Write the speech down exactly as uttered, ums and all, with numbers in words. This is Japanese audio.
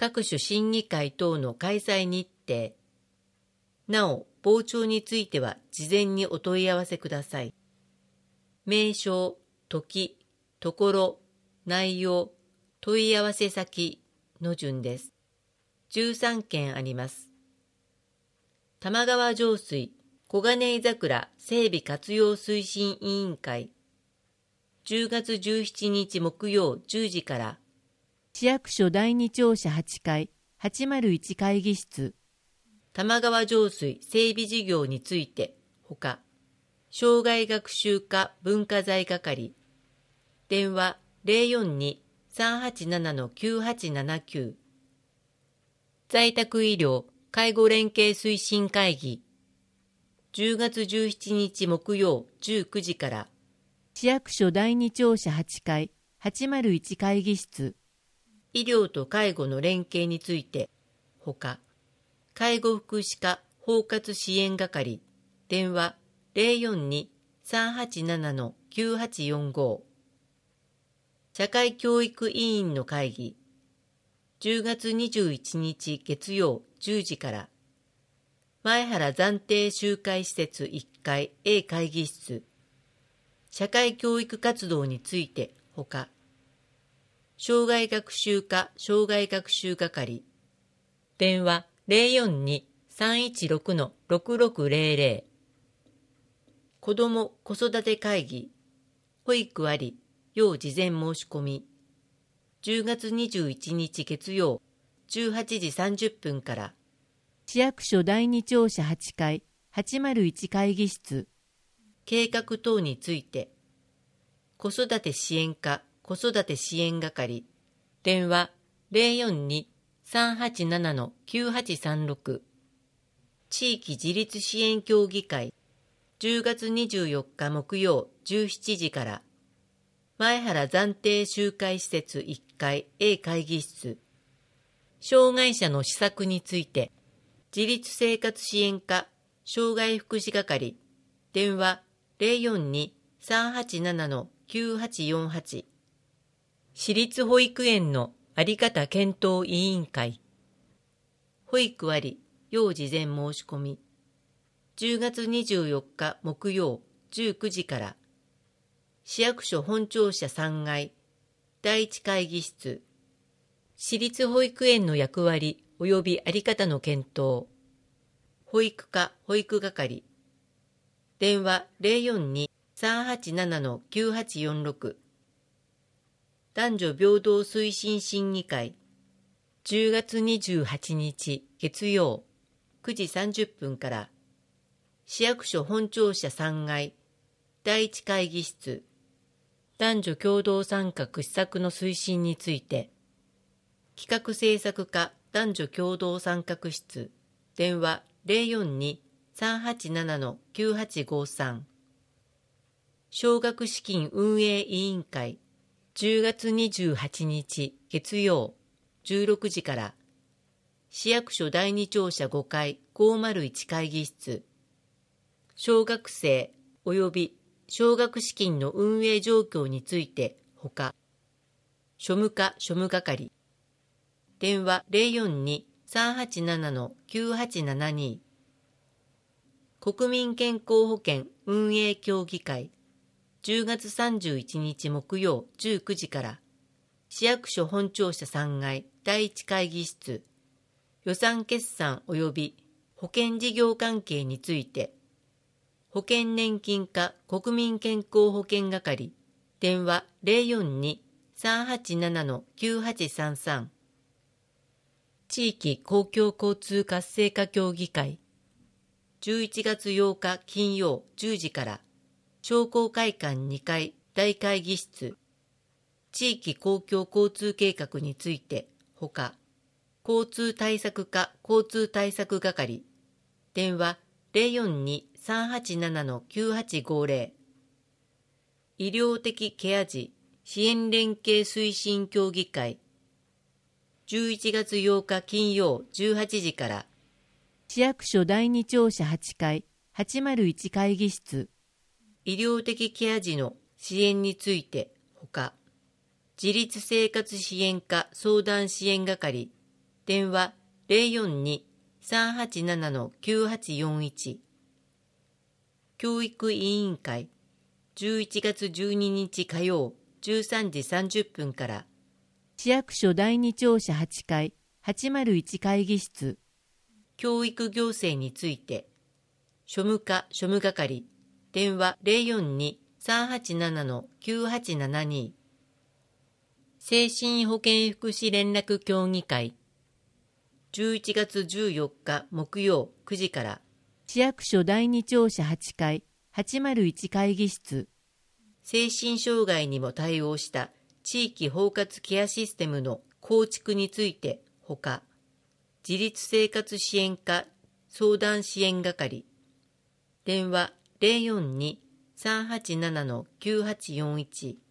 各種審議会等の開催日程。なお、傍聴については事前にお問い合わせください。名称、時、ところ、内容、問い合わせ先の順です。じゅうさんけんあります。玉川上水小金井桜整備活用推進委員会。じゅうがつじゅうしちにち木曜じゅうじから。市役所だいに庁舎はちかいはちまるいち会議室。玉川上水整備事業についてほか。障害学習課文化財係。電話 ゼロよんに さんはちなな きゅうはちななきゅう。在宅医療介護連携推進会議。じゅうがつじゅうしちにち木曜じゅうくじから。市役所だいに庁舎はちかいはちまるいち会議室。医療と介護の連携についてほか。介護福祉課包括支援係。電話 ゼロよんに さんはちなな きゅうはちよんご。社会教育委員の会議。じゅうがつにじゅういちにち月曜じゅうじから。前原暫定集会施設いっかい A 会議室。社会教育活動についてほか。障害学習課障害学習係。電話 ゼロよんに さんいちろく ろくろくゼロゼロ。子ども子育て会議。保育あり、要事前申し込み。じゅうがつにじゅういちにち月曜じゅうはちじさんじゅっぷんから。市役所だいに庁舎はちかいはちまるいち会議室。計画等について。子育て支援課子育て支援係。電話 ゼロよんに さんはちなな きゅうはちさんろく。地域自立支援協議会。じゅうがつにじゅうよっか木曜じゅうしちじから。前原暫定集会施設いっかい A 会議室。障害者の施策について。自立生活支援課障害福祉係。電話 ゼロよんに さんはちなな きゅうはちよんはち。私立保育園のあり方検討委員会。保育あり、要事前申し込み。じゅうがつにじゅうよっか木曜じゅうくじから。市役所本庁舎さんがいだいいち会議室。私立保育園の役割及びあり方の検討。保育課保育係。電話 ゼロよんに さんはちなな きゅうはちよんろく。男女平等推進審議会。じゅうがつにじゅうはちにち月曜くじさんじゅっぷんから。市役所本庁舎さんがいだいいち会議室。男女共同参画施策の推進について。企画政策課男女共同参画室。電話 ゼロよんに さんはちなな きゅうはちごさん。奨学資金運営委員会。じゅうがつにじゅうはちにち月曜じゅうろくじから。市役所だいに庁舎ごかいごまるいち会議室。小学生及び奨学資金の運営状況についてほか。庶務課庶務係。電話 ゼロよんに さんはちなな きゅうはちななに。国民健康保険運営協議会。じゅうがつさんじゅういちにち木曜じゅうくじから。市役所本庁舎さんがいだいいち会議室。予算決算及び保険事業関係について。保険年金課国民健康保険係。電話 ゼロよんに さんはちなな きゅうはちさんさん。地域公共交通活性化協議会。じゅういちがつようか金曜じゅうじから。商工会館にかい大会議室。地域公共交通計画についてほか。交通対策課交通対策係。電話 ゼロよんに さんはちなな きゅうはちごゼロ。医療的ケア児支援連携推進協議会。じゅういちがつようか金曜じゅうはちじから。市役所だいに庁舎はちかいはちまるいち会議室。医療的ケア児の支援についてほか。自立生活支援課相談支援係。 電話 ゼロよんに さんはちなな きゅうはちよんいち。教育委員会じゅういちがつじゅうににち火曜じゅうさんじさんじゅっぷんから市役所だいに庁舎はちかいはちまるいち会議室。教育行政について庶務課庶務係電話 ゼロよんに さんはちなな きゅうはちななに。精神保健福祉連絡協議会じゅういちがつじゅうよっか木曜くじから市役所だいに庁舎はちかいはちまるいち会議室。精神障害にも対応した地域包括ケアシステムの構築についてほか、自立生活支援課相談支援係電話 ゼロよんに さんはちなな きゅうはちよんいち。